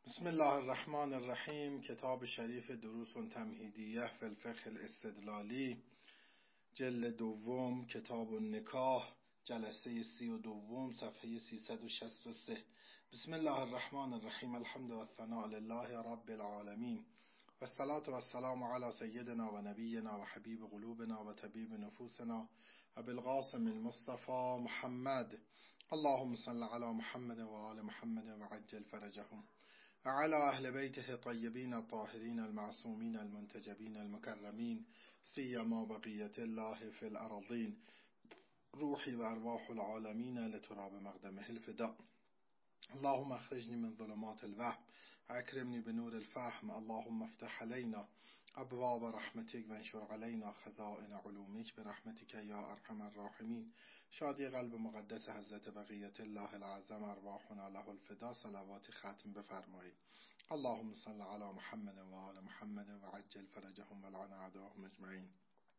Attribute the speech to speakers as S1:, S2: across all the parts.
S1: بسم الله الرحمن الرحیم. کتاب شریف دروس تمهیدیه فی الفقه الاستدلالی، جلد دوم، کتاب النکاح، جلسه 32، صفحه 363. بسم الله الرحمن الرحیم. الحمد والثناء لله رب العالمین و الصلاة و السلام علی سیدنا و نبینا و حبیب قلوبنا و طبیب نفوسنا ابی القاسم المصطفى محمد. اللهم صل علی محمد و آل محمد و عجل فرجهم و علی اهل بیته طیبین الطاهرین المعصومین المنتجبین المکرمین سیما بقیت الله فی الارضین روحی و ارواح العالمین لتراب مقدمه الفداء. اللهم اخرجني من ظلمات الوهم واكرمني بنور الفهم. اللهم افتح علينا ابواب رحمتك وانشر علينا خزائن علومك برحمتك یا ارحم الراحمین. شادی قلب مقدس حضرت بقیت الله العظم ارواحنا له الفدا. صلوات ختم بفرمایید. اللهم صل علی محمد و آل محمد و عجل فرجهم و لعن اعداءهم اجمعین.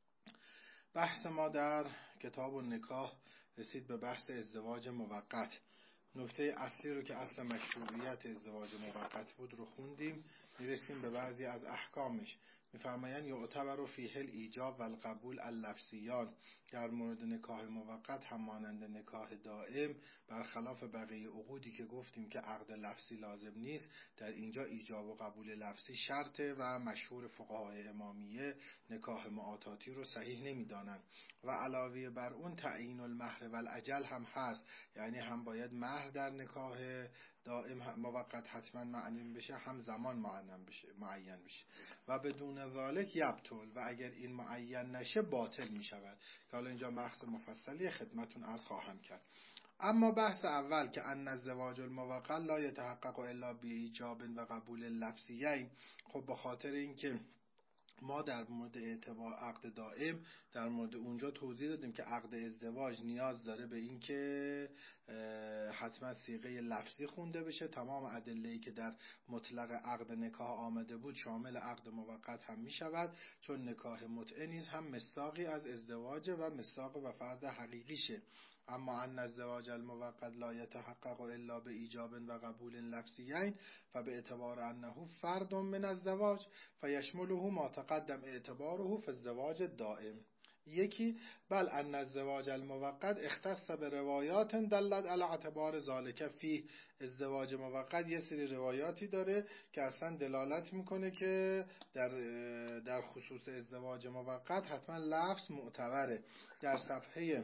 S1: بحث ما در کتاب النکاح رسید به بحث ازدواج موقت. نکته اصلی رو که اصل مشروعیت ازدواج موقت بود رو خوندیم. میرسیم به بعضی از احکامش. میفرمایند یعتبر فیه الایجاب و القبول اللفظیان. در مورد نکاح موقت هم مانند نکاح دائم، برخلاف بقیه عقودی که گفتیم که عقد لفظی لازم نیست، در اینجا ایجاب و قبول لفظی شرطه و مشهور فقهای امامیه نکاح معاطاتی رو صحیح نمیدانند و علاوه بر اون تعیین المهر و الاجل هم هست. یعنی هم باید مهر در نکاح دائم موقت حتما معین بشه، هم زمان معین بشه و بدون ذالک یبطل، و اگر این معین نشه باطل می شود که حالا اینجا بحث مفصلی خدمتون عرض خواهم کرد. اما بحث اول که ان الزواج الموقت لا یتحقق الا بایجاب و قبول لفظیین، خب به خاطر اینکه ما در مورد اعتبار عقد دائم در مورد اونجا توضیح دادیم که عقد ازدواج نیاز داره به این که حتما صیغه لفظی خونده بشه. تمام ادله‌ای که در مطلق عقد نکاح آمده بود شامل عقد موقت هم می شود، چون نکاح متعه نیز هم مصداقی از ازدواج و مصداق و فرد حقیقیشه. اما ان الزواج الموقت لا يتحقق الا بایجاب و قبول لفظیین فباعتبار انه فرد من الزواج فیشمله ما تقدم اعتباره فی الزواج الدائم. یکی بل ان الزواج الموقت اختص به روایات دلت علی اعتبار ذالک فیه. ازدواج موقت یه سری روایاتی داره که اصلا دلالت میکنه که در خصوص ازدواج موقت حتما لفظ معتبره. در صفحه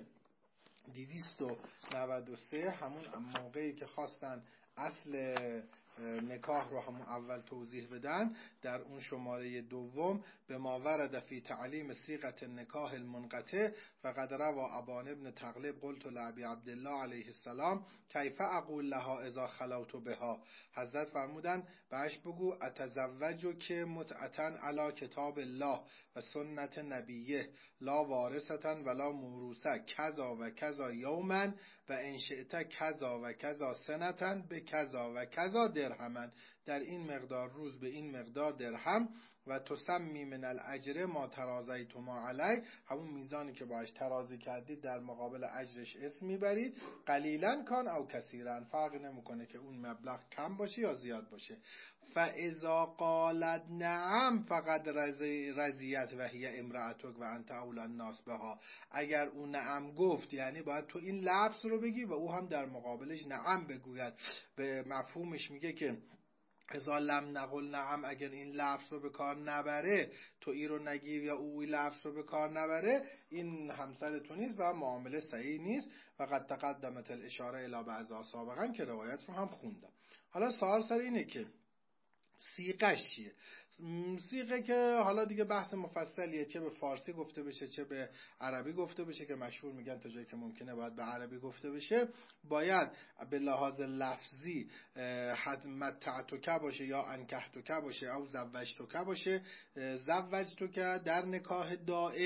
S1: 293 همون موقعی که خواستن اصل نکاح رو همون اول توضیح بدن، در اون شماره دوم به ما ورد فی تعلیم صیغه النکاح المنقطع فقد روا ابان ابن تغلب قلت لابی عبدالله علیه السلام کیف اقول لها اذا خلوت بها. حضرت فرمودن بهش بگو اتزوج که متعتن علی کتاب الله و سنت نبیه لا وارثتن ولا موروثه کذا و کذا یوما و ان شئت کذا و کذا سنتن به کذا و کذا درهمن. در این مقدار روز به این مقدار درهم و تسمی من الاجر ما ترازیتما علی، همون میزانی که باش ترازی کردید در مقابل اجرش اسم میبرید. قلیلا کان او کثیرا، فرق نمیکنه که اون مبلغ کم باشه یا زیاد باشه. فاذا قالت نعم فقد رضیت و هی امرأتک و انت اولى الناس بها. اگر اون نعم گفت یعنی باید تو این لفظ رو بگی و او هم در مقابلش نعم بگوید. به مفهومش میگه که اذا لم نقل نعم، اگر این لفظ رو به کار نبره، تو ای رو نگی یا او این لفظ رو به کار نبره، این همسر تو نیست و معامله صحیح نیست. و قد تقدمت الاشاره الی بعض سابقا که روایت رو هم خوندم. حالا سوال سر اینه که صیغه چیه؟ صیغه که حالا دیگه بحث مفصلیه، چه به فارسی گفته بشه چه به عربی گفته بشه، که مشهور میگن تا جایی که ممکنه باید به عربی گفته بشه. باید به لحاظ لفظی متعتک باشه یا انکحتک باشه او زوجتک باشه. زوجتک در نکاح دائم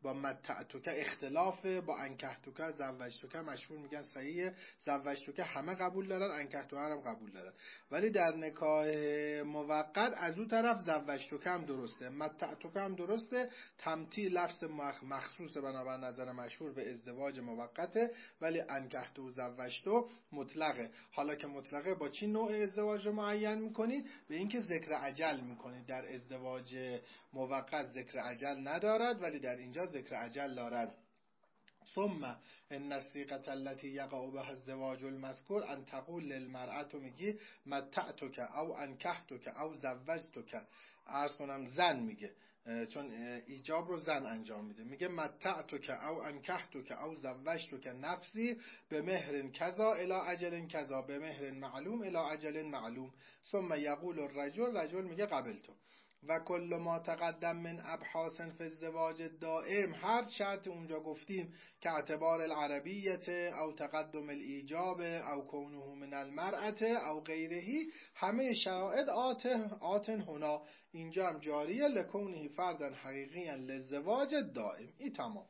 S1: با متعتک اختلافه، با انکحتک زوجتک مشهور میگن صحیحه، زوجتک همه قبول دارن، انکحتک هم قبول دارن. ولی در نکاح موقت از اون طرف زوجتک هم درسته، متعتک هم درسته. تمتیع لفظ مخصوص بنابر نظر مشهور به ازدواج موقته، ولی انکحتو و زوجتو مطلقه. حالا که مطلقه با چی نوع ازدواج رو معین میکنید؟ به اینکه ذکر اجل میکنید. در ازدواج موقت ذکر اجل ندارد، ولی در اینجا ذکر اجل دارد. ثم ان الصيغه التي يقع بها الزواج المذكور ان تقول للمرأة، میگی متعتک او انکحتک او زوجتک. عرض کنم زن میگه، چون ایجاب رو زن انجام میده، میگه متعتک او انکحتک او زوجتک نفسی به مهر کذا الی اجل کذا به مهر معلوم الی اجل معلوم. ثم یقول الرجل میگه قبلتو. و کل ما تقدم من ابحاث فی الزواج دائم، هر شرط اونجا گفتیم که اعتبار العربیت او تقدم الایجاب او کونه من المرأة او غیرهی، همه شرایط آتن هنا، اینجا هم جاریه، لکونه فردا حقیقیا للزواج دائم. این تمام.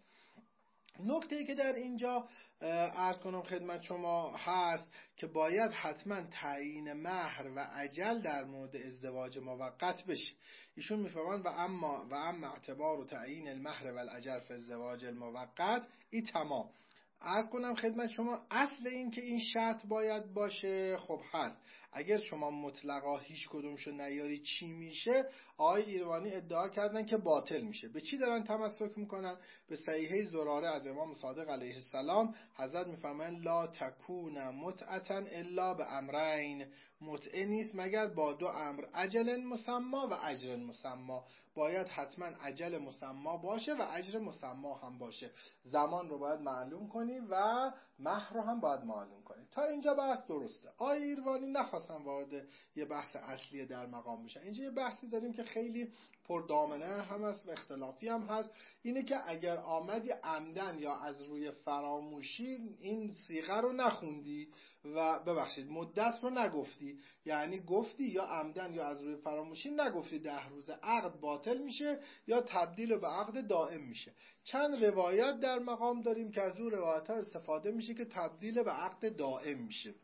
S1: نکته‌ای که در اینجا عرض کنم خدمت شما هست که باید حتما تعیین مهر و اجل در مورد ازدواج موقت بشه. ایشون میفرمان و اما اعتبار و تعیین المهر و الاجل فی الزواج الموقت، این تمام. عرض کنم خدمت شما اصل این که این شرط باید باشه خب هست. اگر شما مطلقا هیچ کدومشو نیاری چی میشه؟ آقای ایروانی ادعا کردن که باطل میشه. به چی دارن تمسک میکنن؟ به صحیحه زراره از امام صادق علیه السلام. حضرت میفرمایند لا تکون متعتا الا به امرین، متعه نیست مگر با دو امر، اجل مسمی و اجر مسمی. باید حتما اجل مسمی باشه و اجر مسمی هم باشه. زمان رو باید معلوم کنی و مهر رو هم باید معلوم کنی. تا اینجا بحث درسته. آقای ایروانی نخواستن وارد یه بحث اصلی در مقام بشن. اینجا یه بحثی داریم که خیلی پردامنه هم هست و اختلافی هم هست. اینه که اگر آمدی عمدن یا از روی فراموشی این صیغه رو نخوندی و ببخشید مدت رو نگفتی، یعنی گفتی یا عمدن یا از روی فراموشی نگفتی 10 روز، عقد باطل میشه یا تبدیل به عقد دائم میشه. چند روایت در مقام داریم که از اون روایت ها استفاده میشه که تبدیل به عقد دائم میشه.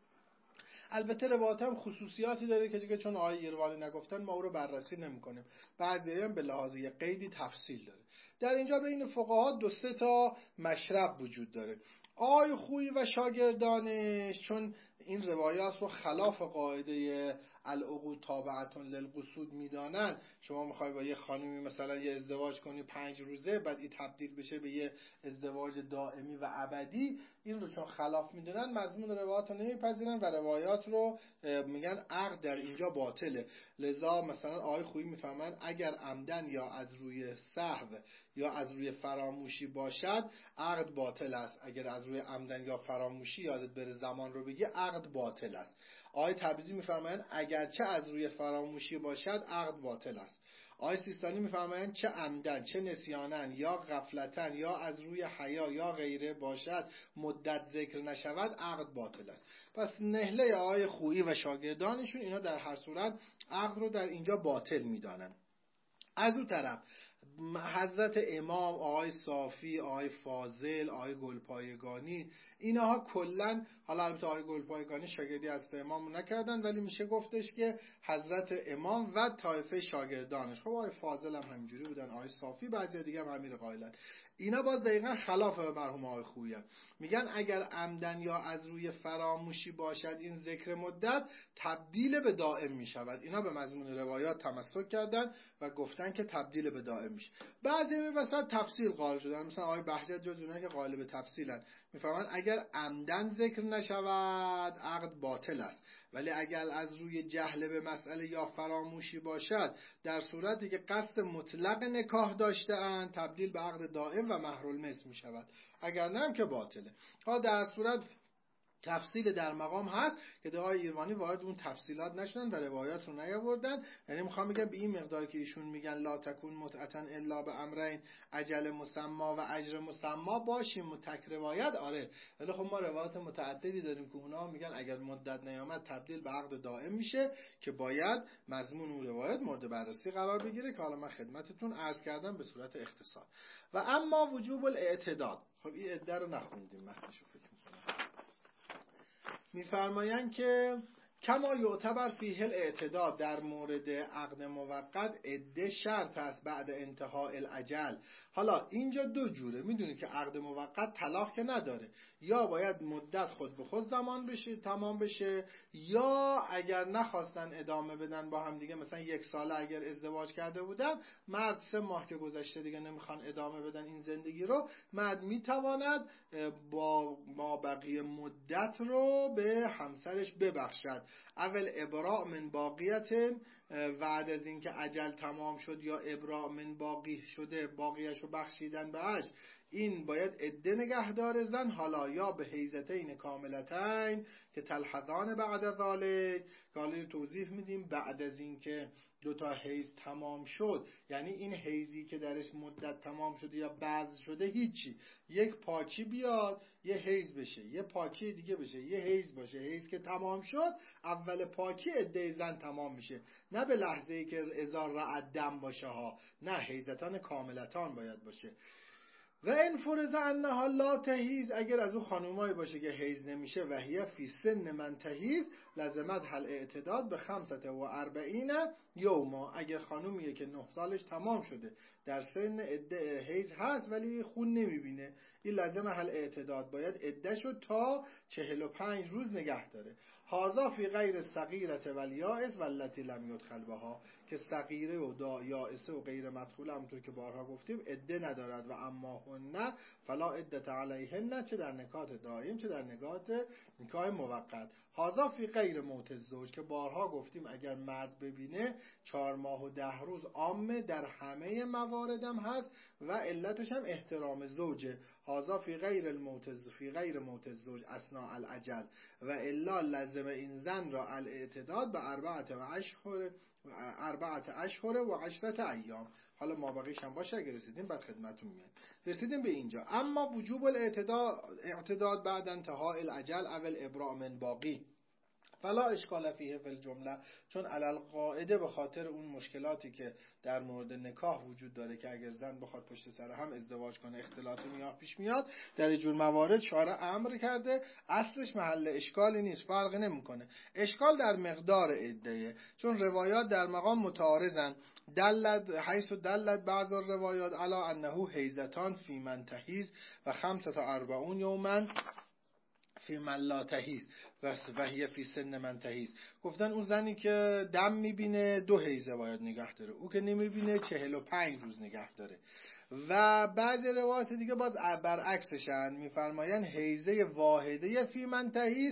S1: البته روایت هم خصوصیاتی داره که چون آقای ایروانی نگفتن ما او رو بررسی نمی‌کنیم. بعضی هم به لحاظ قیدی تفصیل داره. در اینجا بین فقها 2-3 تا مشرب وجود داره. آقای خویی و شاگردانش چون این روایات رو خلاف قاعده العقود تابعتون للقصود میدانن، شما میخوای با یه خانمی مثلا یه ازدواج کنی 5 روزه بعد این تبدیل بشه به یه ازدواج دائمی و ابدی، این رو چون خلاف میدونن مضمون روایات رو نمیپذیرن و روایات رو میگن عقد در اینجا باطله. لذا مثلا آقای خویی میفهمن اگر عمدن یا از روی سهو یا از روی فراموشی باشد عقد باطل است. اگر از روی عمدن یا فراموشی یادت بره زمان رو بگی عقد باطل است. آقای تبریزی میفرمایند اگرچه از روی فراموشی باشد عقد باطل است. آقای سیستانی میفرمایند چه عمدن چه نسیانن یا غفلتن یا از روی حیا یا غیره باشد مدت ذکر نشود عقد باطل است. پس نهله آقای خویی و شاگردانشون اینا در هر صورت عقد رو در اینجا باطل میدانن. از اون طرف حضرت امام، آقای صافی، آقای فاضل، آقای گلپایگانی، اینها کلن، حالا البته آقای گلپایگانی شاگردی از امام نکردن ولی میشه گفتش که حضرت امام و طایفه شاگردانش، خب آقای فاضل هم همینجوری بودن، آقای صافی، بعضی دیگه هم همین قائلن. اینا باز دقیقا خلاف مرحوم آقای خویی هم. میگن اگر عمدن یا از روی فراموشی باشد این ذکر مدت تبدیل به دائم میشود. اینا به مضمون روایات تمسک کردن و گفتن که تبدیل به دائم میشه. بعضی می‌واسه تفصیل قائل شدن، مثلا آقای بهجت جز اونایی که قائل به تفصیلن میفهمن اگر عمدن ذکر نشود عقد باطل است، ولی اگر از روی جهل به مسئله یا فراموشی باشد در صورتی که قصد مطلق نکاح داشته اند تبدیل به عقد دائم و مهر المثل میشود، اگر نه هم که باطله. ها در صورت تفصیل در مقام هست که آقای ایرانی وارد اون تفصیلات نشدن و روایات رو نیاوردن. یعنی میخوام بگم به این مقدار که ایشون میگن لا تکون متعتا الا به امرین اجل مسما و اجر مسما باشیم تک روایت، آره، ولی خب ما روایات متعددی داریم که اونا میگن اگر مدت نیامد تبدیل به عقد دائم میشه که باید مضمون اون روایت مورد بررسی قرار بگیره که حالا من خدمتتون عرض کردم به صورت اختصار. و اما وجوب الاعتداد، خب این عده رو نخوندیم، متنشو فکر میکنم. میفرمایند که کما یعتبر فیه الاعتداد، در مورد عقد موقت عده شرط است بعد انتهای الاجل. حالا اینجا دو جوره، میدونید که عقد موقت طلاق که نداره، یا باید مدت خود به خود زمان بشه تمام بشه، یا اگر نخواستن ادامه بدن با هم دیگه، مثلا 1 ساله اگر ازدواج کرده بودن، مرد 3 ماه که گذشته دیگه نمیخوان ادامه بدن این زندگی رو، مرد میتواند با ما بقیه مدت رو به همسرش ببخشد. اول ابراء من باقیت، بعد از اینکه اجل تمام شد یا ابراء من باقی شده باقیش رو بخشیدن بهش، این باید عده نگهدار زن، حالا یا به حیزتین کاملتین که تلحقان بعد ذالک، که حالا توضیح میدیم بعد از اینکه 2 حیز تمام شد، یعنی این حیزی که درش مدت تمام شده یا بعض شده هیچی، یک پاکی بیاد یه حیز بشه، یه پاکی دیگه بشه یه حیز باشه، حیز که تمام شد اول پاکی عده زن تمام میشه، نه به لحظه ای که اذا رعد دم باشه ها، نه، حیزتان کاملتان باید باشه. و این فرض انها لا تحیز، اگر از اون خانومایی باشه که حیز نمیشه و هی فی سن من تحیز لازمت حل اعتداد به 45 یوما، اگر خانومیه که 9 سالش تمام شده در سن عده حیز هست ولی خون نمیبینه، این لازم حل اعتداد، باید عدهشو تا 45 روز نگه داره. هازا فی غیر صغیرت والیائس والتی لم یدخل بها، که صغیره و یائسه و غیر مدخوله همونطور که بارها گفتیم عده ندارد، و اما هن فلا عدت علیهن، چه در نکاح دائم چه در نکاح موقت. هازا فی غیر موت الزوج، که بارها گفتیم اگر مرد ببینه 4 ماه و 10 روز عامه در همه مواردم هست و علتش هم احترام زوجه. هازا فی غیر موت الزوج اثناء الاجل، و الا لازم این زن را الاعتداد به 4 اشهر و 10 ایام. حالا ما بقیش هم باشه اگر رسیدیم بعد خدمتون میاد. رسیدیم به اینجا. اما وجوب الاعتداد بعد انتهای الاجل اول ابراء من باقی فلا اشکال فیه فی الجمله، چون علل قاعده به خاطر اون مشکلاتی که در مورد نکاح وجود داره که اگر زن بخواد پشت سر هم ازدواج کنه اختلاطی پیش میاد، در این جور موارد شارع امر کرده، اصلش محل اشکالی نیست، فرقی نمیکنه. اشکال در مقدار عده، چون روایات در مقام متعارضن، حیث دلت بعض الروایات علی انه حیزتان فی من تحیز و 45 یوما فی من لا تحیز و هی فی سن من تحیز. گفتن اون زنی که دم میبینه 2 حیزه باید نگه داره، او که نمیبینه 45 روز نگه داره. و بعضی روایات دیگه باز برعکسشن، میفرمایند حیزه واحده فی من تحیز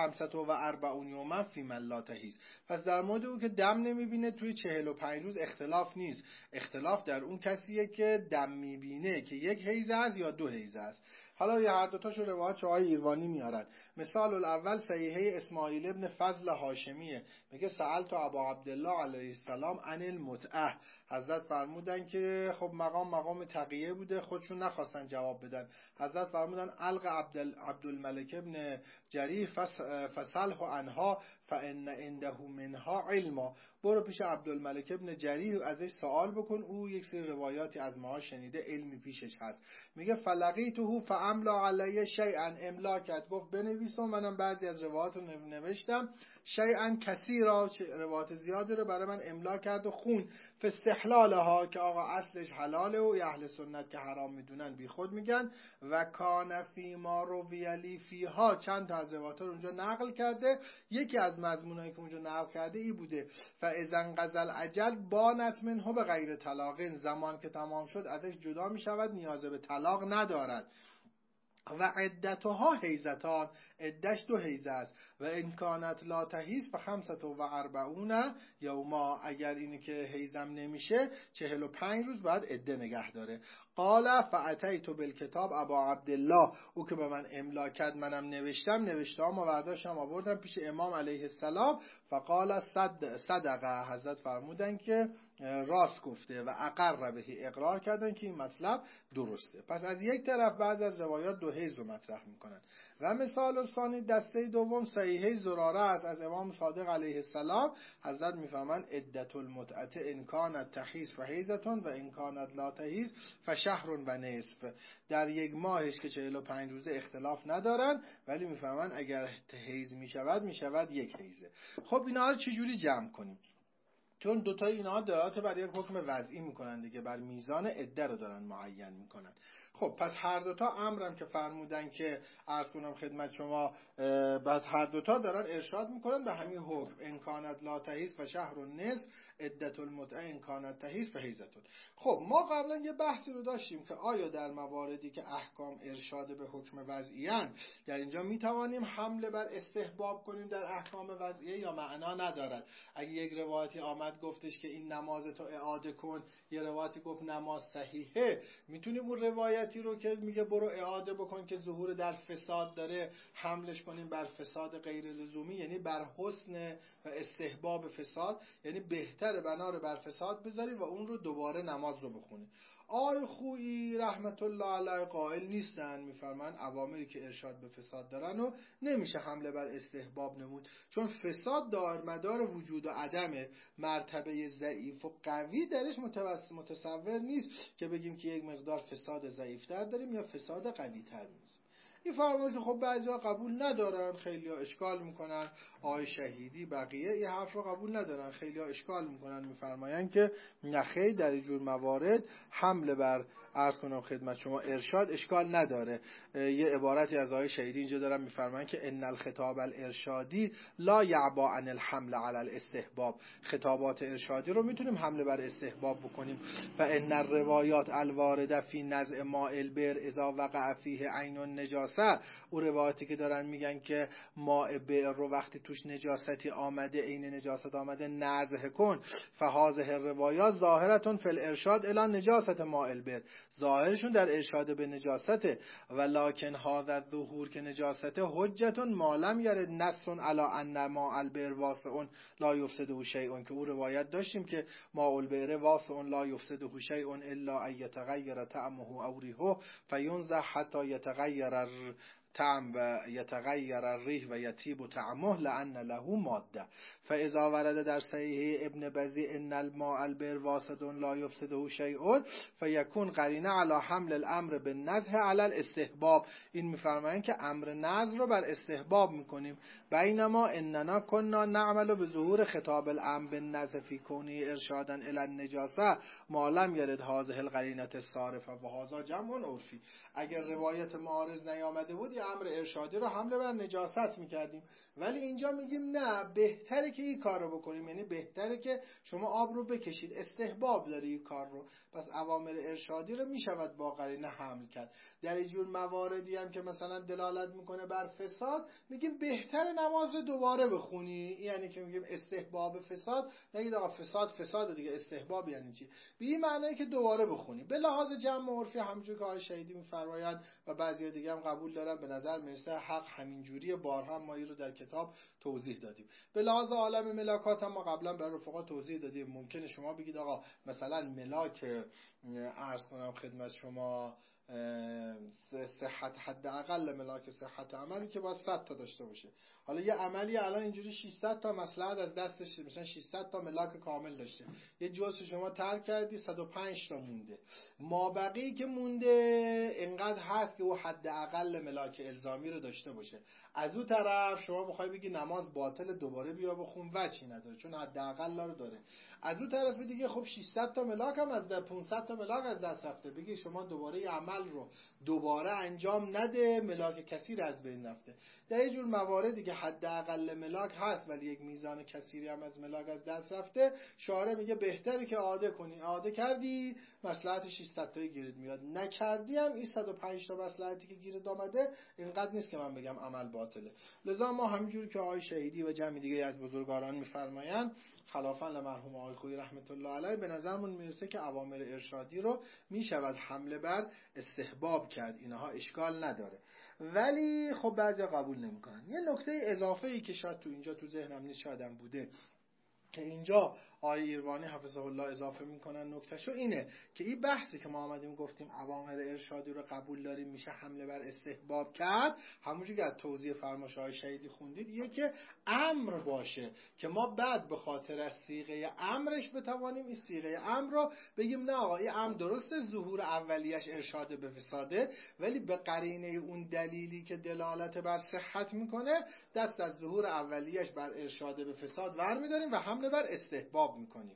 S1: 45 یوما فی من لا تحیز. پس در مورد او که دم نمیبینه توی 45 روز اختلاف نیست، اختلاف در اون کسیه که دم میبینه که 1 حیزه است یا 2 حیزه است. حالا یه هر دوتاشو روایت چهای ایروانی میارن. مثال الاول صحیحه اسماعیل ابن فضل هاشمیه، میگه سألت ابا عبدالله علیه السلام عن المتعه، حضرت فرمودن که خب مقام تقیه بوده، خودشون نخواستن جواب بدن. حضرت فرمودن الق عبدالملک ابن جریح فسله عنها فان عنده منها علما، برو پیش عبدالملک ابن جریح ازش سوال بکن، او یک سری روایاتی از ما شنیده، علمی پیشش هست. میگه فلقیته فاملا علیه شیئا، املا کرد، گفت بنویسم، منم بعضی از روایات رو نوشتم، شیئا کثیرا، روایات زیادی رو برای من املا کرد و خون، فاستحلالها، که آقا اصلش حلاله و اهل سنت که حرام میدونن بی خود میگن، و کان فی ما رویلی فیها، چند تا از روایات رو اونجا نقل کرده، یکی از مضمونایی که اونجا نقل کرده ای بوده فاذا انقضى الاجل بانت منه به غیر طلاق، زمان که تمام شد ازش جدا میشود، نیاز به طلاق ندارد. و عدتها حیزتان، عدش 2 حیزه است. و امکانت لا تحیز و 45 یوما، اگر اینی که حیزم نمیشه 45 روز باید عده نگه داره. قال فاتیت بالکتاب ابا عبدالله، او که به من املا کرد منم نوشتم و برداشتم آوردم پیش امام علیه السلام. فقال صدقه، حضرت فرمودن که راست گفته و اقر بهی، اقرار کردن که این مطلب درسته. پس از یک طرف بعض از روایات 2 حیز رو مطرح میکنن. و مثال ثانی دسته دوم صحیحه زراره است از امام صادق علیه السلام. حضرت میفرمان عدت المتعه ان کانت تحیض فحیضتون و ان کانت لا تحیض فشهر و نصف. در یک ماهش که 45 روزه اختلاف ندارن، ولی میفرمان اگر حیض میشود 1 حیزه. خب اینا رو چجوری جمع کنیم؟ چون دوتای اینها دلالت بر یک حکم وضعی میکنن دیگه، بر میزان عده رو دارن معین میکنن. خب پس هر دوتا امرم که فرمودن که عرض کنم خدمت شما، بعد هر دوتا دارن ارشاد میکنن به همین حکم ان کانت لا تحیض و شهر و نصف عدت المتعه ان کانت تحیض فحیضتون. خب ما قبلا یه بحثی رو داشتیم که آیا در مواردی که احکام ارشاد به حکم وضعیان، در اینجا میتوانیم حمله بر استحباب کنیم در احکام وضعیه یا معنا ندارد؟ اگه یک روایتی آمد گفتش که این نماز تو اعاده کن، یه روایتی گفت نماز صحیحه، میتونیم اون روایتی رو که میگه برو اعاده بکن که ظهور در فساد داره حملش کنیم بر فساد غیر لزومی، یعنی بر حسن و استحباب فساد، یعنی بهتره بنا رو بر فساد بذاری و اون رو دوباره نماز رو بخونی. آقای خویی رحمت الله علیه قائل نیستن، میفرمان اوامری که ارشاد به فساد دارن و نمیشه حمله بر استحباب نمود، چون فساد دارمدار وجود و عدمه، مرتبه ضعیف و قوی درش متصور نیست که بگیم که یک مقدار فساد ضعیفتر داریم یا فساد قوی تر نیست. این فرمایش خب بعضیا قبول ندارن، خیلیا اشکال میکنن، آقای شهیدی بقیه این حرف رو قبول ندارن، خیلیا اشکال میکنن، میفرمایند که نخیر در اینجور موارد حمله بر عرض کنم خدمت شما ارشاد اشکال نداره. یه عبارتی از آقای شهیدی اینجا دارن میفرمایند که ان الخطاب الارشادی لا یعبا عن الحمل علی الاستحباب، خطابات ارشادی رو میتونیم حمله بر استحباب بکنیم. و ان الروایات الوارده فی نزع ماء البئر اذا وقع فیه عین النجاسه، اون روایاتی که دارن میگن که ماء بئر رو وقتی توش نجاستی آمده، عین نجاست آمده، نزع کن، فهذه الروایات ظاهرتون فی الارشاد الی نجاست ماء البئر، ظاهرشون در ارشاد به نجاسته. ولکن هذا الظهور که نجاسته حجتون ما لم یرد نص علی ان ماء البئر واسع لا یفسده شیء، که اون روایت داشتیم که ماء البئر واسع لا یفسده شیء الا ان یتغیر طعمه او ریحه فینزح حتی یتغیر طعم و یتغیر الریح و یطیب طعمه لان له ماده. فاذا ورد در صحیح ابن بزی ان الماء البئر واسد لا یفسده شیء فیکون قرینه علی حمل الامر بالنزح علی الاستحباب، این میفرمایند که امر نزع رو بر استحباب میکنیم. بینما اننا كنا نعمل بظهور خطاب الامر بالنزح فی کونه ارشادا الی النجاسه ما لم یرد هذه القرینه الصارفه و هذا جمع عرفی. اگر روایت معارض نیامده بود امر ارشادی رو حمله بر نجاست میکردیم، ولی اینجا میگیم نه، بهتره که این کار رو بکنیم، یعنی بهتره که شما آب رو بکشید، استحباب داره این کار رو، پس اوامر ارشادی رو میشود با قرینه حمل کرد. در اینجور مواردی هم که مثلا دلالت میکنه بر فساد، میگیم بهتره نماز رو دوباره بخونی، یعنی که میگیم استحباب فساد، نگید آقا فساد دیگه، استحباب یعنی چی؟ به این معنی که دوباره بخونی. به لحاظ جمع عرفی همونجوری که آقای شهیدی میفرمایند و بعضی دیگه هم قبول دارن، به نظر میرسه حق همینجوریه، بارها ما این رو در کتاب توضیح دادیم. به لحاظ عالم ملاکات هم ما قبلا برای رفقا توضیح دادیم. ممکنه شما بگید آقا مثلا ملاک عرض کنم خدمت شما صحت، حداقل ملاک صحت عملی که باید 100 تا داشته باشه. حالا یه عملی الان اینجوری 600 تا مصلحت از دستش، مثلا 600 تا ملاک کامل داشته، یه جزء شما ترک کردی 105 تا مونده، مابقی که مونده انقدر هست که او حداقل ملاک الزامی رو داشته باشه. از اون طرف شما بخوای بگی نماز باطل دوباره بیا بخون، وجهی نداره چون حداقل رو داره. از اون طرف دیگه خب 600 تا ملاک هم از 500 تا ملاک از دست رفته، بگی شما دوباره یه عمل عمل رو دوباره انجام نده، ملاک کثیر از بین رفته. در یه جور مواردی که حداقل ملاک هست ولی یک میزان کثیری هم از ملاک از دست رفته، شارع میگه بهتره که عاده کنی. عاده کردی مصلحت 600 تایی گیرت میاد، نکردی هم این 105 تا مصلحتی که گیرت آمده اینقدر نیست که من بگم عمل باطله. لذا ما همینجور که آقای شهیدی و جمع دیگه از بزرگواران میفرمایند، خلافا لمرحوم آقای خویی رحمت الله علیه، به نظرمون میرسه که اوامر ارشادی رو میشود حمله بر استحباب کرد، اینها اشکال نداره. ولی خب بعضیا قبول نمیکنن. یه نکته اضافه ای که شاید تو اینجا تو ذهنم نیست، شایدم بوده، که اینجا آقای ایروانی حفظه الله اضافه میکنن، نکتهشو اینه که این بحثی که ما آمدیم گفتیم اوامر ارشادی رو قبول داریم میشه حمله بر استحباب کرد، همونجوری که از توضیح فرمایش های شهیدی خوندید، یه که امر باشه که ما بعد به خاطر از صیغه امرش بتوانیم این صیغه امر رو بگیم نه آقا این امر درسته ظهور اولیش ارشاد به فساده، ولی به قرینه اون دلیلی که دلالت بر صحت میکنه دست از ظهور اولیش بر ارشاد به فساد ور میداریم و حمله بر استحباب میکنیم.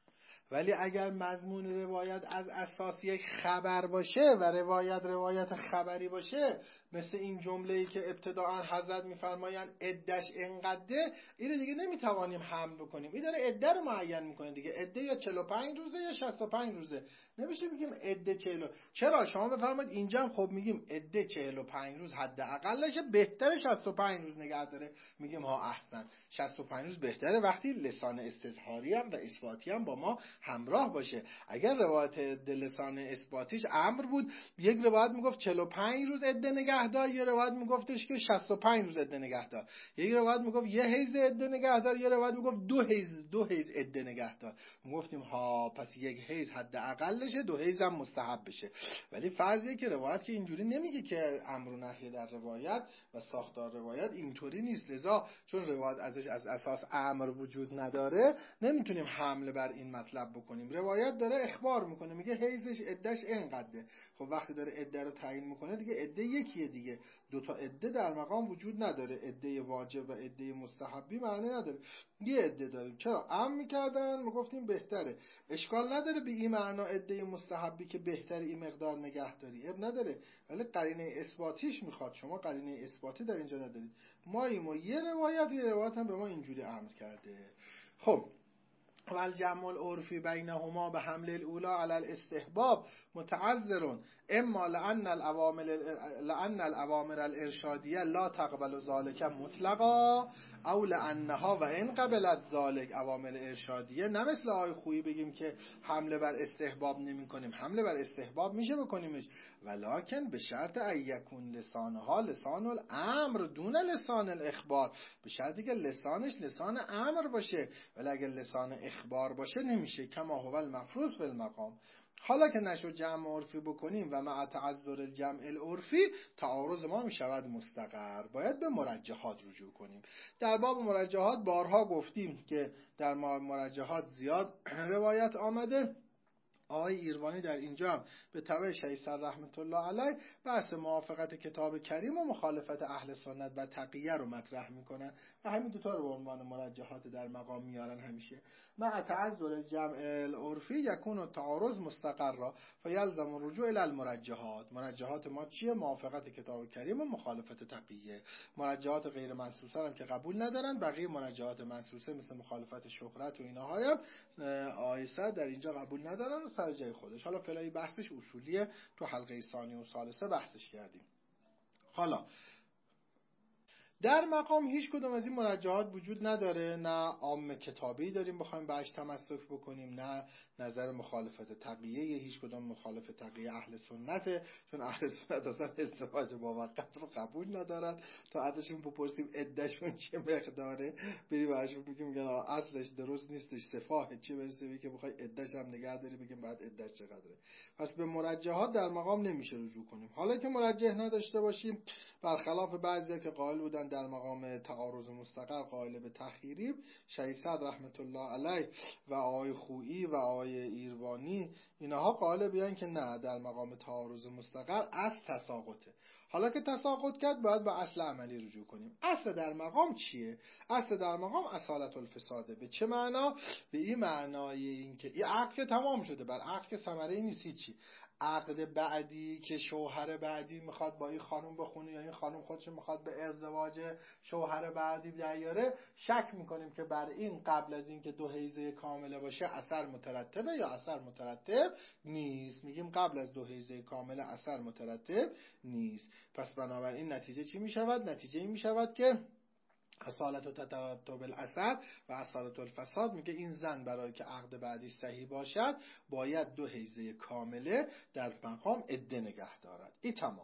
S1: ولی اگر مضمون روایت از اساس یک خبر باشه و روایت خبری باشه، مثل این جمله‌ای که ابتداء حضرت می‌فرمایند عده‌اش اینقدره، اینو دیگه نمیتوانیم حمل بکنیم. این داره عده رو معین میکنه دیگه، عده یا 45 روزه یا 65 روزه، نمیشه بگیم عده 40. چرا شما بفرمایید اینجا هم خب میگیم عده 45 روز حداقلشه، بهتره 65 روز نگه داره، میگیم ها احسن 65 روز بهتره وقتی لسان استظهاری هم و اثباتی هم با ما همراه باشه. اگر روایت لسان اثباتیش امر بود، یک روایت میگفت 45 روز عده نگهدار، یه روایت میگفتش که 65 روز عده نگهدار، یک روایت میگفت یه حیز عده نگهدار، یه روایت میگفت دو حیز عده نگهدار. میگفتیم ها پس یک حیز حداقلشه، 2 حیز هم مستحب بشه. ولی فرضیه که روایت که اینجوری نمیگه که امر و نهی در روایت و ساختار روایت اینطوری نیست، لذا چون روایت ازش از اساس امر وجود نداره نمیتونیم حمله بر این مطلب بکنیم. روایت داره اخبار میکنه، میگه حیزش عدهش اینقدره. خب وقتی داره عده رو تعیین میکنه دیگه عده یکیه دیگه، 2 تا عده در مقام وجود نداره، عده واجب و عده مستحبی معنی نداره، یه عده داریم. چرا عام میکردن میگفتیم بهتره، اشکال نداره به این معنا عده مستحبی که بهتره این مقدار نگهداری، اب نداره، ولی قرینه اثباتیش میخواد، شما قرینه اثباتی در اینجا ندارید. ما یه روایت هم به ما اینجوری امر کرده. خب والجمع العرفی بینهما به حمل الاولا علی الاستحباب متعذر اما لأن الاوامر الارشادیه لا تقبل ذلك مطلقا او لانها و ان قبلت ذلك، اوامر ارشادیه نه مثل آقای خویی بگیم که حمله بر استحباب نمی کنیم، حمله بر استحباب میشه بکنیمش، ولکن به شرط ایکون لسانها لسان الامر دون لسان الاخبار، به شرطی که لسانش لسان امر باشه، ولی اگر لسان اخبار باشه نمیشه، کما هو المفروض فی المقام. حالا که نشو جمع عرفی بکنیم و مع تعذر الجمع العرفی، تعارض ما میشود مستقر، باید به مرجحات رجوع کنیم. در باب مرجحات بارها گفتیم که در مرجحات زیاد روایت آمده. آقای ایروانی در اینجا هم به تبع شیخ رحمت الله علیه بحث موافقت کتاب کریم و مخالفت اهل سنت و تقیه رو مطرح میکنن و همین دوتا رو به عنوان مرجحات در مقام میارن همیشه. مع تعذر جمع العرفی یکون التعارض مستقر فیلزم الرجوع الی المرجحات. مرجحات ما چیه؟ موافقت کتاب کریم و مخالفت تقیه. مرجحات غیر منصوصه هم که قبول ندارن، بقیه مرجحات منصوصه مثل مخالفت شهرت و اینها هم آیسا در اینجا قبول ندارن و سر جای خودش. حالا فعلا بحثش اصولیه، تو حلقه ثانی و ثالثه بحثش کردیم. حالا در مقام هیچ کدوم از این مرجحات وجود نداره، نه عام کتابی داریم بخوایم بهش تمسک بکنیم، نه نظر مخالفت تقیه، هیچ کدوم مخالفت تقیه اهل سنته، چون اهل سنت اصلا ازدواج موقت رو قبول ندارن. تا ازشون بپرسیم عدهشون چه مقداره، بریم ازشون بگیم که اصلش درست نیستش، سفاهه، چه برسه که بخوای عدهش هم نگه داری بگیم بعد عدهش چقدره. پس به مرجحات در مقام نمیشه رجوع کنیم. حالا که مرجح نداشته باشیم، برخلاف بعضیا که قائل بودن در مقام تعارض مستقر قائل به تخییری، شیخ صدر رحمت الله علیه و آقای خویی و آقای ایروانی اینها قائل بیان که نه، در مقام تعارض مستقر از تساقطه. حالا که تساقط کرد باید به اصل عملی رجوع کنیم. اصل در مقام چیه؟ اصل در مقام اصالت الفساده. به چه معنا؟ به این معنای اینکه این عقد تمام شده، بر عقد که ثمره نیست چی. عقد بعدی که شوهر بعدی میخواد با این خانم بخونه یا این خانم خودش میخواد به ازدواج شوهر بعدی بیاره، شک میکنیم که بر این قبل از اینکه 2 حیضه کامله باشه اثر مترتبه یا اثر مترتب نیست. میگیم قبل از 2 حیضه کامله اثر مترتب نیست. پس بنابراین نتیجه چی میشود؟ نتیجه این میشود که اصالت و تترتب الاثر و اصالت الفساد. میگه این زن برای که عقد بعدی صحیح باشد باید 2 حیضه کامله در مقام عده نگه دارد. این تمام.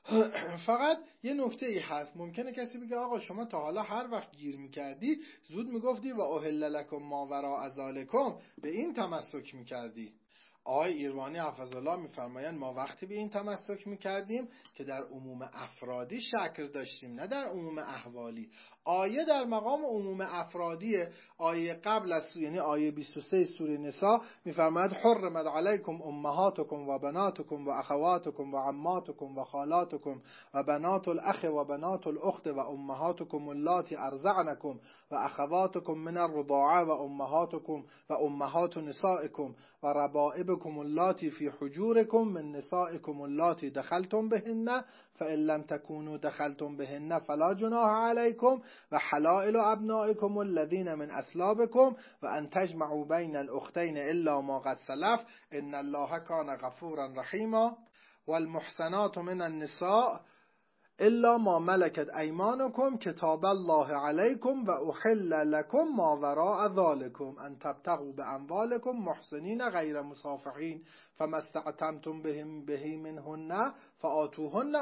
S1: فقط یه نکته ای هست. ممکنه کسی بگه آقا شما تا حالا هر وقت گیر میکردی زود میگفتی و احل لکم ما وراء ذالکم، به این تمسک میکردی. آقای ایروانی حفظالله میفرمایند ما وقتی به این تمسک میکردیم که در عموم افرادی شکر داشتیم، نه در عموم احوالی. آیه در مقام عموم افرادی. آیه قبل از یعنی آیه 23 سوره نساء میفرماید حرمت علیکم امهاتکم و بناتکم و اخواتکم و عماتکم و خالاتکم و بنات الاخ و بنات الاخت و امهاتکم اللاتی ارضعنکم و اخواتکم من الرضاعه و امهاتکم و امهات نسائکم و ربائبکم اللاتی فی حجورکم من نسائکم اللاتی دخلتم بهن فإن لم تكونوا دخلتم بهن فلا جناح علیکم و حلائل ابنائکم الذین من اصلابکم و ان تجمعوا بین الاختین الا ما قد سلف ان الله کان غفورا رحیما والمحصنات من النساء الا ما ملكت ايمانكم كتاب الله عليكم و احل لكم ما وراء ذلكم ان تبتغوا باموالكم محصنين غير مسافحين فما استعتمتم به منهن فآتوهن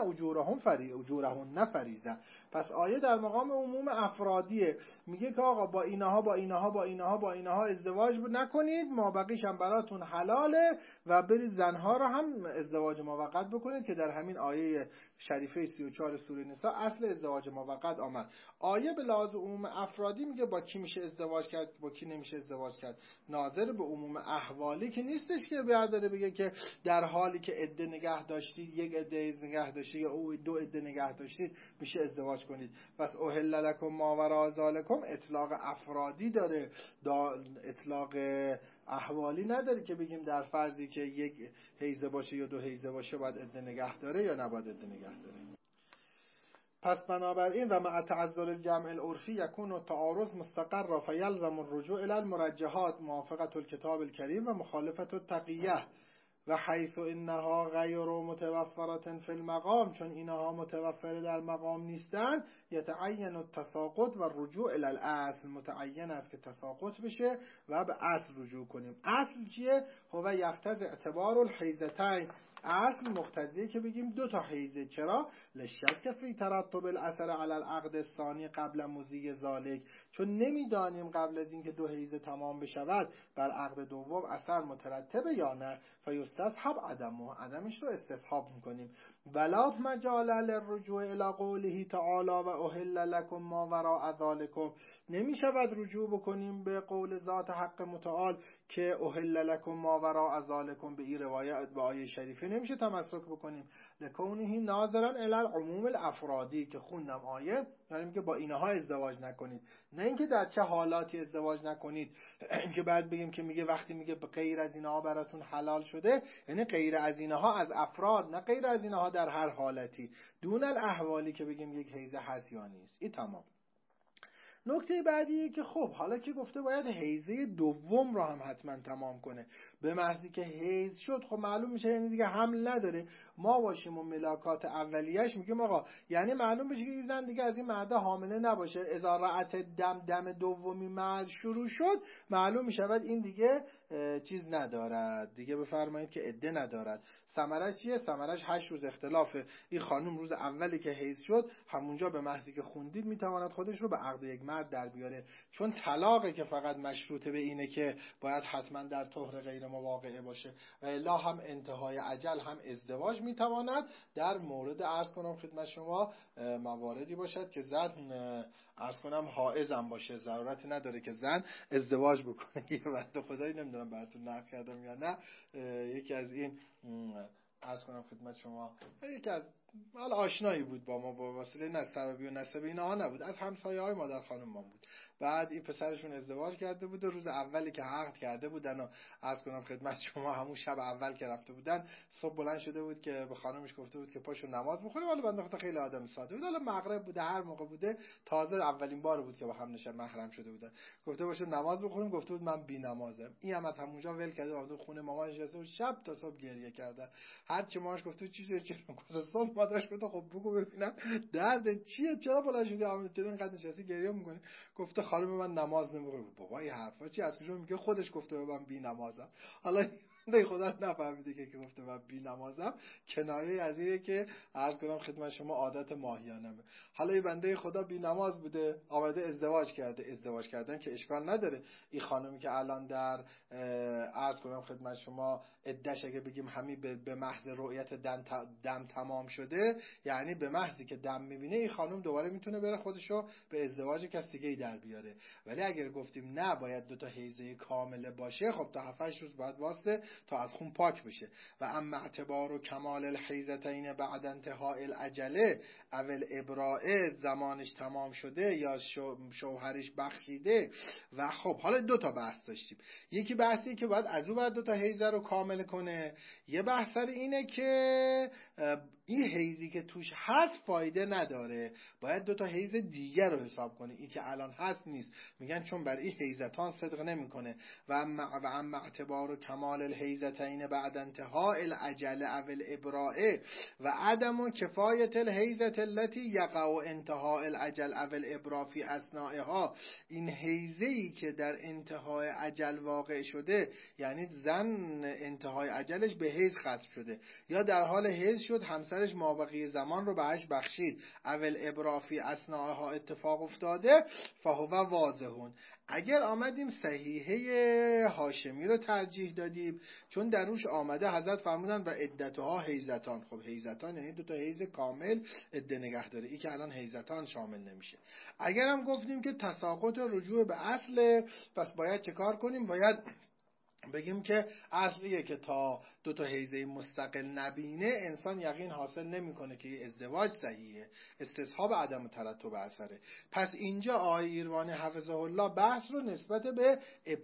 S1: اجورهن فریضه. پس آیه در مقام عموم افرادیه. میگه که آقا با اینها ازدواج نکنید، ما بقیش هم براتون حلاله و برید زنها رو هم ازدواج موقت بکنید که در همین آیه شریفه 34 سوره نساء اصل ازدواج موقت آمد. آیه به لحاظ عموم افرادی میگه با کی میشه ازدواج کرد، با کی نمیشه ازدواج کرد. ناظر به عموم احوالی که نیستش که بیادره بگه که در حالی که عده نگه داشتید، یک عده نگه داشتید یا او 2 عده نگه داشتید میشه ازدواج کنید. پس احل لکم ما وراء ذالکم اطلاق افرادی داره، اطلاق احوالی نداره که بگیم در فرضی که یک حیضه باشه یا 2 حیضه باشه باید عده نگه داره یا نباید عده نگه داره. پس بنابراین و مع تعذر الجمع العرفی یکون التعارض مستقر فیلزم الرجوع الى المرجحات موافقة الكتاب الكریم و مخالفة التقیه و حیث انها غیر متوفرة فی المقام، چون اینها متوفر در مقام نیستن، یتعین التساقط و رجوع الی الاصل، متعین است که تساقط بشه و به اصل رجوع کنیم. اصل چیه؟ هو یقتضی اعتبار الحیضتین. اصل مقتضیه که بگیم 2 تا حیضه. چرا؟ لشک فی ترتب الاثر علی العقد الثانی قبل مضی ذالک، چون نمیدانیم قبل از اینکه 2 حیضه تمام بشود بر عقد دوم اثر مترتبه یا نه، فیستصحب عدمش رو استصحاب میکنیم. ولا مجال للرجوع الی قوله تعالی و احل لکم ما وراء ذالکم، نمیشود رجوع بکنیم به قول ذات حق متعال که احل لکم ما وراء ذالکم. به این روایت به آیه شریفه نمیشه تمسک بکنیم، لکونه ناظرا الی العموم الافرادی که خوندم آیه، یعنی میگه با اینها ازدواج نکنید، نه اینکه در چه حالاتی ازدواج نکنید که بعد بگیم که میگه وقتی میگه غیر از اینها براتون حلال شده، یعنی غیر از اینها از افراد، نه غیر از اینها در هر حالتی، دون الاحوالی که بگیم یک حیضه هست یا نیست. این تمام. نکته بعدیه که خب حالا که گفته باید حیضه دوم رو هم حتما تمام کنه، به محضی که حیض شد خب معلوم میشه یعنی دیگه حمل نداره. ما باشیم و ملاقات اولیه‌اش میگیم آقا یعنی معلوم بشه که این زن دیگه از این مرده حامله نباشه. اذا رأت دم دومی مرد شروع شد معلوم میشه این دیگه چیز ندارد، دیگه بفرمایید که عده ندارد. ثمرش چیه؟ ثمرش 8 روز اختلافه. این خانم روز اولی که حیض شد همونجا به محضی که خوندید میتواند خودش رو به عقد یک مرد در بیاره، چون طلاقه که فقط مشروطه به اینه که باید حتما در طهر غیر مواقعه باشه و الا هم انتهای اجل هم ازدواج میتواند در مورد عرض کنم خدمت شما مواردی باشد که زن عرض کنم حائضم باشه، ضرورت نداره که زن ازدواج بکنه. یه وقت خدایی نمیدونم براتون نقل کردم یا نه، یکی از این عرض کنم خدمت شما یکی از حالا آشنایی بود با ما، با واسطه نسبی و نسبی اینها نبود، از همسایه‌های مادر خانم ما بود. بعد این پسرشون ازدواج کرده بود و روز اولی که عقد کرده بودن و عرض کنم خدمت شما همون شب اول که رفته بودن، صبح بلند شده بود که به خانمش گفته بود که پاشو نماز بخونیم. حالا بنده خدا خیلی آدم ساده بود، حالا مغرب بوده، هر موقع بوده، تازه اولین بار بود که با هم نشه محرم شده بودن، گفته باشه نماز بخونیم، گفته بود من بی‌نمازم. این هم از همونجا ول کرده اومد خونه مامانش نشسته بود، شب تا صبح گریه کرده. هر چی ماش گفته چیزی چرا گفته صبح مادرش گفته خب بگو ببینم درد چیه، چرا بلند شدی چرا اینقدر نشستی گریه میکنی؟ گفته خانم من نماز نمیخونه. بابا این حرفا چی، از کجا میگه؟ خودش گفته من بی‌نمازم. حالا نه خدا نفهمیده که گفته من بی‌نمازم، کنایه از اینه که عرض کنم خدمت شما عادت ماهیانمه. حالا این بنده خدا بی‌نماز بوده، آمده ازدواج کرده. ازدواج کردن که اشکال نداره. این خانمی که الان در عرض کنم خدمت شما عده‌اش اگه بگیم همین به محض رؤیت دم تمام شده، یعنی به محضی که دم میبینه این خانم دوباره میتونه بره خودشو به ازدواج کسی دیگه در بیاره. ولی اگر گفتیم نه باید 2 تا حیضه کامله باشه، خب تا 7 روز بعد واسطه تا از خون پاک بشه. و اما اعتبار و کمال الحیضتین بعد انتهای العجله اول ابراء، زمانش تمام شده یا شوهرش بخشیده. و خب حالا 2 تا بحث داشتیم. یکی بحثی که باید از اون بعد 2 تا حیضه رو کامل کنه، یه بحث اینه که این حیضی که توش هست فایده نداره، باید 2 تا حیض دیگر رو حساب کنه، این که الان هست نیست. میگن چون بر این حیضتان صدق نمیکنه. و اما اعتبار و کمال الحیضتین بعد انتهای العجل اول ابراء و عدم و کفایت الحیضه التي یقع انتهای العجل اول ابراء فی اثنائها. این حیضه‌ای که در انتهای عجل واقع شده، یعنی زن انتهای عجلش به حیض ختم شده یا در حال حیض شد، همسرش مابقی زمان رو بهش بخشید، اول ابراء فی اثنائها اتفاق افتاده، فهو واضحون. اگر آمدیم صحیحه هاشمی رو ترجیح دادیم، چون در روش آمده حضرت فرمودن و عدتها حیضتان. خب حیضتان یعنی 2 تا حیض کامل عده نگه داره، این که الان حیضتان شامل نمیشه. اگر هم گفتیم که تساقط و رجوع به اصل، پس باید چه کار کنیم؟ باید بگیم که اصلیه که تا 2 تا حیضه مستقل نبینه انسان یقین حاصل نمیکنه که ازدواج صحیحه، استصحاب عدم ترتب اثره. پس اینجا آقای ایروانی حفظه الله بحث رو نسبت به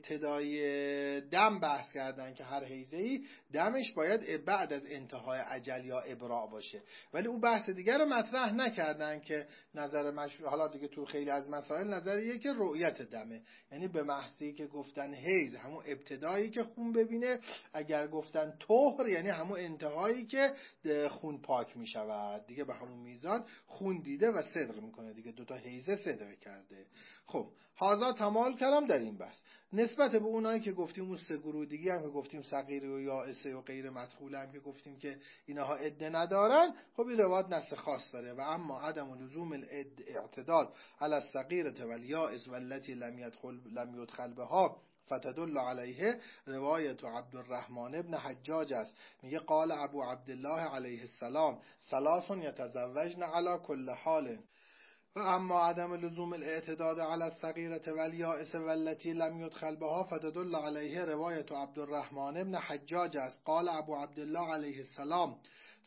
S1: ابتدای دم بحث کردن که هر حیضه‌ای دمش باید بعد از انتهای عجل یا ابراء باشه، ولی اون بحث دیگر رو مطرح نکردن که نظر مشروع، حالا دیگه تو خیلی از مسائل نظریه که رؤیت دمه، یعنی به محضی که گفتن حیض همون ابتدایی که خون ببینه، اگر گفتن طهر یعنی همون انتهایی که خون پاک می شود، دیگه به همون میزان خون دیده و صدق میکنه دیگه، 2 تا حیضه صدق کرده. خب هازا تمام کردم در این بحث. نسبت به اونایی که گفتیم اون 3 گروه دیگه هم که گفتیم صغیر و یائسه و غیر مدخول هم که گفتیم که اینها عده ندارن، خب این روایت نص خاص داره. و اما عدم لزوم الاعتداد علی الصغیرة والیائس والتي لم يدخل بها فتدل علیه روایت عبدالرحمن ابن حجاج است. میگه قال ابو عبدالله علیه السلام 3 یتزوجن علی کل حال. و اما عدم لزوم الاعتداد على الصغيرة والیائس والتي لم يدخل بها فتدل علیه روایت عبدالرحمن ابن حجاج است. قال ابو عبدالله علیه السلام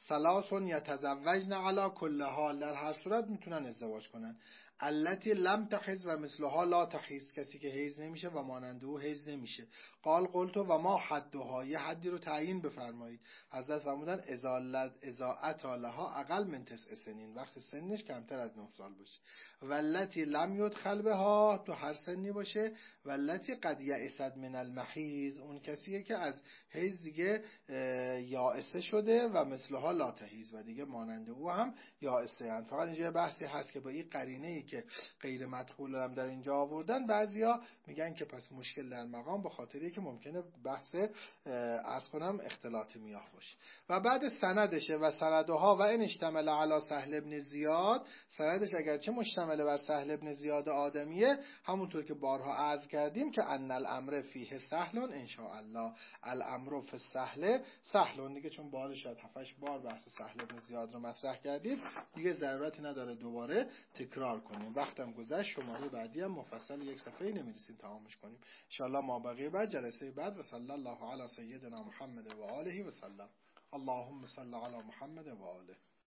S1: 3 یتزوجن علی کل حال، در هر صورت میتونن ازدواج کنن. التي لم تحض و مثلها لا تحض، کسی که حیض نمیشه و مانند او حیض نمیشه. قال قلت و ما حدها، یه حدی رو تعیین بفرمایید. حضرت فرمودن اذا اتی لها اقل من 9 سنین، وقت سنش کمتر از 9 سال باشه. والتي لم يدخل بها، تو هر سنی باشه. والتي قد یئست من المحیض، اون کسیه که از حیض دیگه یائسه شده و مثلها لا تحیض، و دیگه مانند او هم یائسه اند. فقط اینجا بحثی هست که با این قرینه‌ای که غیر مدخول هم در اینجا آوردن، بعضیا میگن که پس مشکل در مقام به خاطری که ممکنه بحث از کنم اختلاط میاه باشه. و بعد سندشه و سندها و ان اشتمل علی سهل ابن زیاد، سندش اگرچه مشتمل بر سهل ابن زیاد آدمیه، همونطور که بارها عرض کردیم که ان الامر فیه سهل ان شاء الله، الامر فی السهل سهل، دیگه چون بار شاید 7 بار بحث سهل ابن زیاد رو مطرح کردیم دیگه ضرورتی نداره دوباره تکرار کنیم. وقتم گذشت، شماره بعدی هم مفصل 1 صفحه نمی‌رسیم تمامش کنیم ان شاء الله. ما بقیه بعد جلسه بعد. و صلی الله علی سیدنا محمد و آله و سلم. اللهم صل علی محمد و آله.